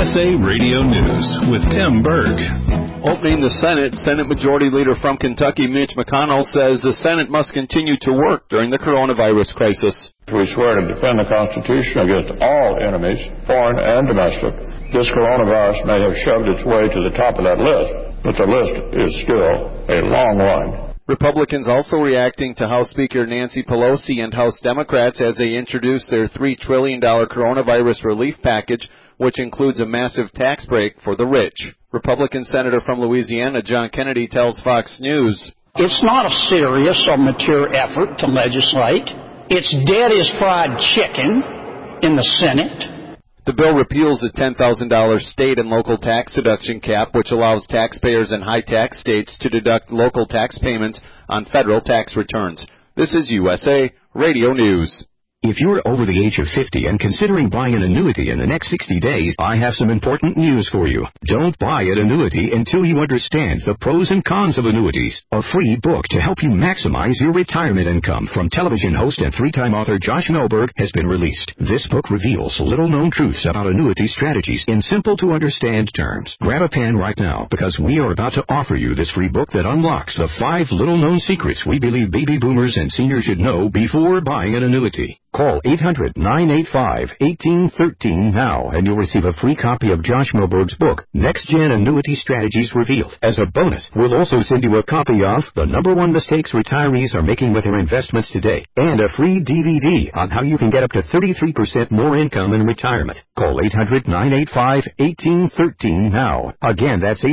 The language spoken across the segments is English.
USA Radio News with Tim Berg. Opening the Senate, Senate Majority Leader from Kentucky, Mitch McConnell, says the Senate must continue to work during the coronavirus crisis. We swear to defend the Constitution against all enemies, foreign and domestic. This coronavirus may have shoved its way to the top of that list, but the list is still a long one. Republicans also reacting to House Speaker Nancy Pelosi and House Democrats as they introduce their $3 trillion coronavirus relief package, which includes a massive tax break for the rich. Republican Senator from Louisiana, John Kennedy, tells Fox News, "It's not a serious or mature effort to legislate. It's dead as fried chicken in the Senate." The bill repeals the $10,000 state and local tax deduction cap, which allows taxpayers in high-tax states to deduct local tax payments on federal tax returns. This is USA Radio News. If you're over the age of 50 and considering buying an annuity in the next 60 days, I have some important news for you. Don't buy an annuity until you understand the pros and cons of annuities. A free book to help you maximize your retirement income from television host and three-time author Josh Melberg has been released. This book reveals little-known truths about annuity strategies in simple-to-understand terms. Grab a pen right now because we are about to offer you this free book that unlocks the 5 little-known secrets we believe baby boomers and seniors should know before buying an annuity. Call 800-985-1813 now, and you'll receive a free copy of Josh Melberg's book, Next Gen Annuity Strategies Revealed. As a bonus, we'll also send you a copy of The #1 Mistakes Retirees Are Making with Their Investments Today, and a free DVD on how you can get up to 33% more income in retirement. Call 800-985-1813 now. Again, that's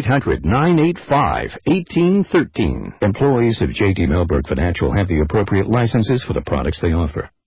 800-985-1813. Employees of J.D. Melberg Financial have the appropriate licenses for the products they offer.